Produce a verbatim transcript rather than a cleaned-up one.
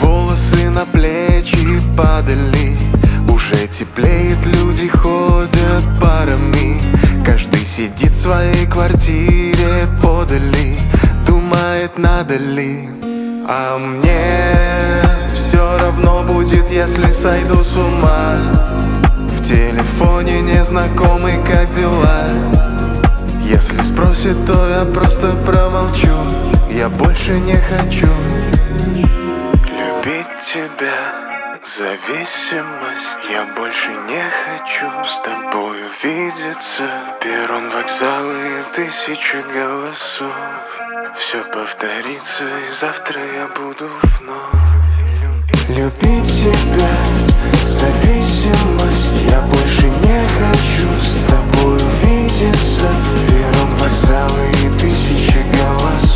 волосы на плечи падали. Уже теплеет, люди ходят парами. Каждый сидит в своей квартире подали, думает, надо ли. А мне все равно будет, если сойду с ума. В телефоне незнакомый, как дела? Если спросит, то я просто промолчу. Я больше не хочу любить тебя. Зависимость, я больше не хочу с тобою видеться. Перрон, вокзалы и тысячи голосов. Все повторится, и завтра я буду вновь любить тебя. Зависимость, я больше не хочу с тобою видеться. Перрон, вокзалы и тысячи голосов.